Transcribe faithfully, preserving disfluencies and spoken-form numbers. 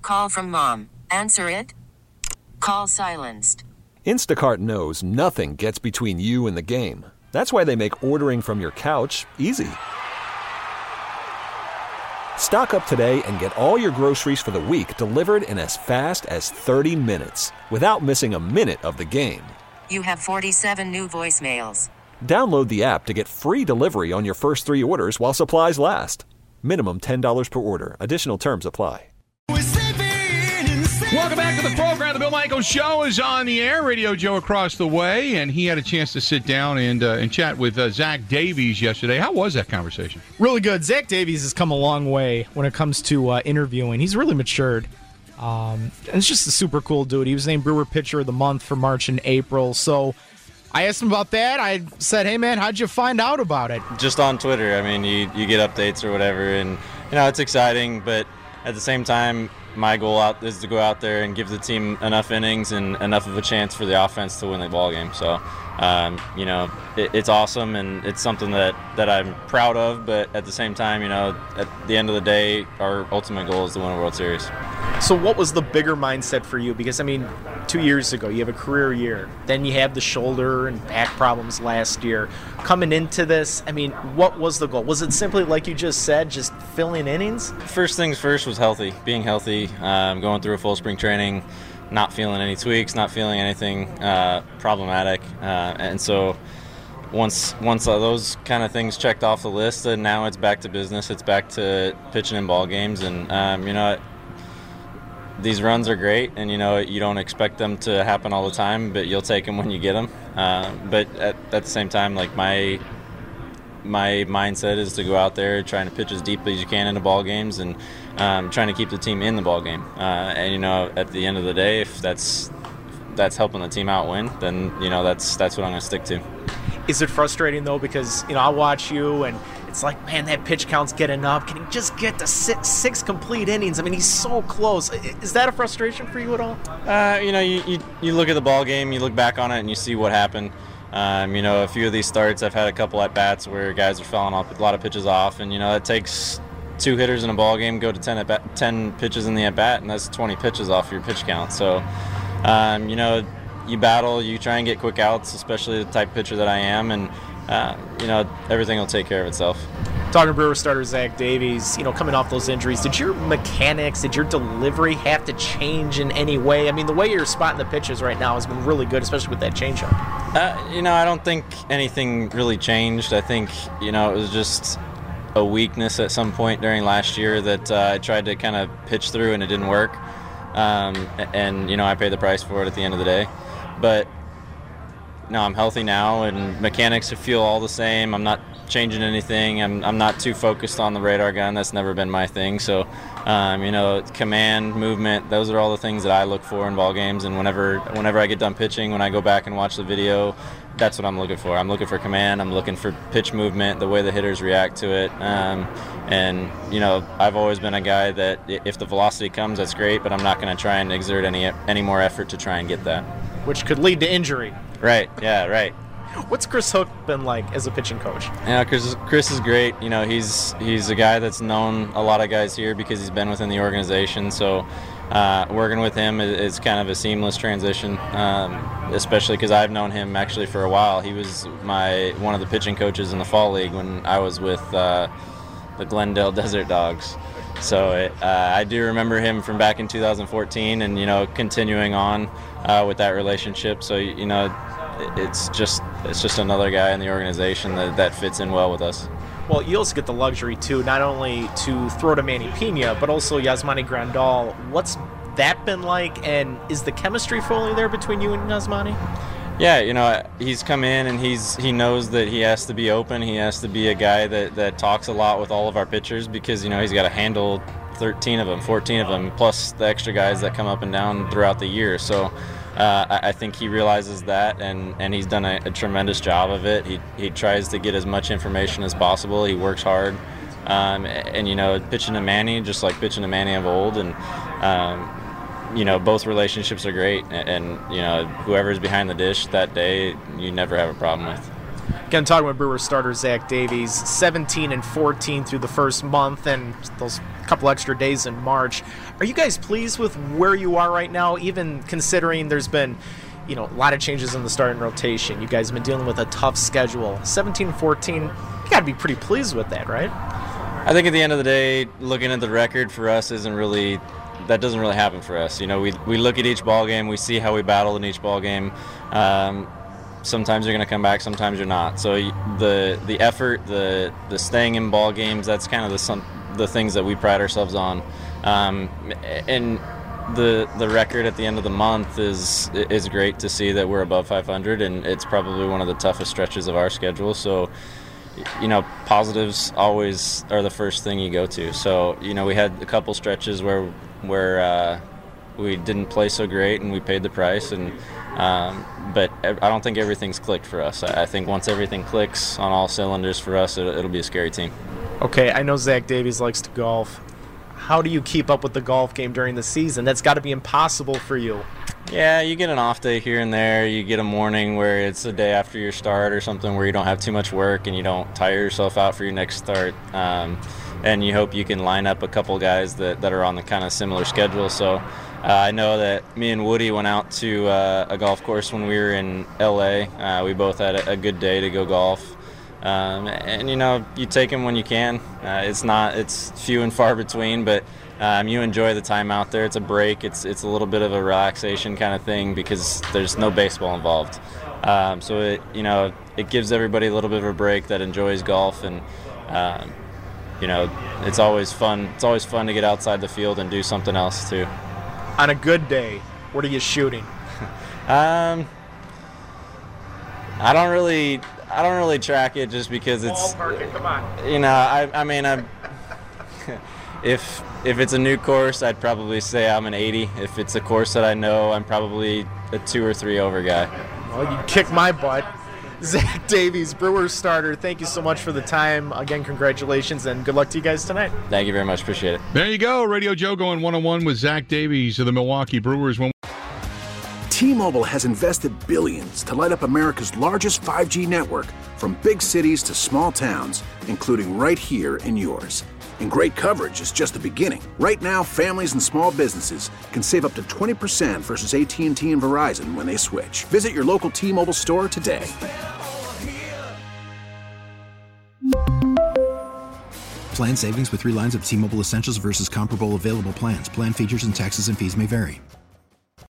call from mom. Answer it. Call silenced. Instacart knows nothing gets between you and the game. That's why they make ordering from your couch easy. Stock up today and get all your groceries for the week delivered in as fast as thirty minutes without missing a minute of the game. You have forty-seven new voicemails. Download the app to get free delivery on your first three orders while supplies last. Minimum ten dollars per order. Additional terms apply. Welcome back to the program. The Bill Michaels Show is on the air. Radio Joe across the way, and he had a chance to sit down and uh, and chat with uh, Zach Davies yesterday. How was that conversation? Really good. Zach Davies has come a long way when it comes to uh, interviewing. He's really matured. Um, and it's just a super cool dude. He was named Brewer Pitcher of the Month for March and April. So I asked him about that. I said, hey, man, how'd you find out about it? Just on Twitter. I mean, you, you get updates or whatever, and, you know, it's exciting, but at the same time, my goal out is to go out there and give the team enough innings and enough of a chance for the offense to win the ball game. So, um, you know, it, it's awesome, and it's something that, that I'm proud of. But at the same time, you know, at the end of the day, our ultimate goal is to win a World Series. So what was the bigger mindset for you? Because, I mean, two years ago, you have a career year. Then you have the shoulder and back problems last year. Coming into this, I mean, what was the goal? Was it simply, like you just said, just filling innings? First things first was healthy, being healthy, um, going through a full spring training, not feeling any tweaks, not feeling anything uh, problematic. Uh, and so once once uh, those kind of things checked off the list, and now it's back to business. It's back to pitching in ball games. And, um, you know, these runs are great, and, you know, you don't expect them to happen all the time, but you'll take them when you get them. Uh, but at, at the same time, like, my my mindset is to go out there trying to pitch as deeply as you can into ball games and um, trying to keep the team in the ball game. Uh, and, you know, at the end of the day, if that's that's helping the team out win, then, you know, that's that's what I'm going to stick to. Is it frustrating, though, because, you know, I watch you and it's like, man, that pitch count's getting up. Can he just get to six, six complete innings? I mean, he's so close. Is that a frustration for you at all? Uh, you know, you, you, you look at the ball game, you look back on it, and you see what happened. Um, you know, a few of these starts, I've had a couple at-bats where guys are fouling off a lot of pitches off, and, you know, it takes two hitters in a ball game, go to ten, at-bat, ten pitches in the at-bat, and that's twenty pitches off your pitch count. So, um, you know, you battle, you try and get quick outs, especially the type of pitcher that I am, and Uh, you know, everything will take care of itself. Talking Brewer starter Zach Davies, you know, coming off those injuries, did your mechanics, did your delivery have to change in any way? I mean, the way you're spotting the pitches right now has been really good, especially with that changeup. Uh, you know, I don't think anything really changed. I think, you know, it was just a weakness at some point during last year that uh, I tried to kind of pitch through and it didn't work. Um, and, you know, I paid the price for it at the end of the day. But no, I'm healthy now, and mechanics feel all the same. I'm not changing anything. I'm I'm not too focused on the radar gun. That's never been my thing. So, um, you know, command, movement, those are all the things that I look for in ball games. And whenever whenever I get done pitching, when I go back and watch the video, that's what I'm looking for. I'm looking for command. I'm looking for pitch movement, the way the hitters react to it. Um, and, you know, I've always been a guy that if the velocity comes, that's great, but I'm not going to try and exert any any more effort to try and get that. Which could lead to injury. Right, yeah, right. What's Chris Hook been like as a pitching coach? Yeah, Chris, Chris is great. You know, he's he's a guy that's known a lot of guys here because he's been within the organization. So uh, working with him is, is kind of a seamless transition, um, especially because I've known him actually for a while. He was my one of the pitching coaches in the fall league when I was with uh, the Glendale Desert Dogs. So it, uh, I do remember him from back in two thousand fourteen, and, you know, continuing on uh, with that relationship. So, you know, it's just it's just another guy in the organization that, that fits in well with us. Well, you also get the luxury, too, not only to throw to Manny Pena, but also Yasmani Grandal. What's that been like, and is the chemistry fully there between you and Yasmani? Yeah, you know, he's come in and he's he knows that he has to be open. He has to be a guy that, that talks a lot with all of our pitchers because, you know, he's got to handle thirteen of them, fourteen of them, plus the extra guys that come up and down throughout the year. So uh, I, I think he realizes that, and, and he's done a, a tremendous job of it. He he tries to get as much information as possible. He works hard. Um, and, you know, pitching to Manny, just like pitching to Manny of old, and um, you know, both relationships are great, and, and, you know, whoever's behind the dish that day, you never have a problem with. Again, talking with Brewer starter Zach Davies, seventeen and fourteen through the first month and those couple extra days in March. Are you guys pleased with where you are right now, even considering there's been, you know, a lot of changes in the starting rotation? You guys have been dealing with a tough schedule. seventeen and fourteen, you got to be pretty pleased with that, right? I think at the end of the day, looking at the record for us isn't really, that doesn't really happen for us. You know, we we look at each ball game, we see how we battled in each ball game. Um, sometimes you're going to come back, sometimes you're not. So the the effort, the the staying in ball games, that's kind of the some, the things that we pride ourselves on. Um, and the the record at the end of the month is is great to see that we're above five hundred, and it's probably one of the toughest stretches of our schedule. So, you know, positives always are the first thing you go to. So, you know, we had a couple stretches where where uh, we didn't play so great and we paid the price, and um, but I don't think everything's clicked for us. I think once everything clicks on all cylinders for us, it'll, it'll be a scary team. Okay, I know Zach Davies likes to golf. How do you keep up with the golf game during the season? That's got to be impossible for you. Yeah, you get an off day here and there. You get a morning where it's a day after your start or something where you don't have too much work and you don't tire yourself out for your next start. Um, and you hope you can line up a couple guys that, that are on the kind of similar schedule. So uh, I know that me and Woody went out to uh, a golf course when we were in L A. Uh, we both had a, a good day to go golf. Um, and, you know, you take them when you can. Uh, it's not, it's few and far between, but um, you enjoy the time out there. It's a break. It's it's a little bit of a relaxation kind of thing because there's no baseball involved. Um, so, it you know, it gives everybody a little bit of a break that enjoys golf. And, um, you know, it's always fun. It's always fun to get outside the field and do something else, too. On a good day, what are you shooting? um, I don't really... I don't really track it just because it's, Ballpark, come on. You know, I I mean, I'm, if if it's a new course, I'd probably say I'm an eighty. If it's a course that I know, I'm probably a two or three over guy. Well, you kick my butt. Zach Davies, Brewers starter, thank you so much for the time. Again, congratulations, and good luck to you guys tonight. Thank you very much. Appreciate it. There you go. Radio Joe going one-on-one with Zach Davies of the Milwaukee Brewers. When T-Mobile has invested billions to light up America's largest five G network, from big cities to small towns, including right here in yours. And great coverage is just the beginning. Right now, families and small businesses can save up to twenty percent versus A T and T and Verizon when they switch. Visit your local T-Mobile store today. Plan savings with three lines of T-Mobile Essentials versus comparable available plans. Plan features and taxes and fees may vary.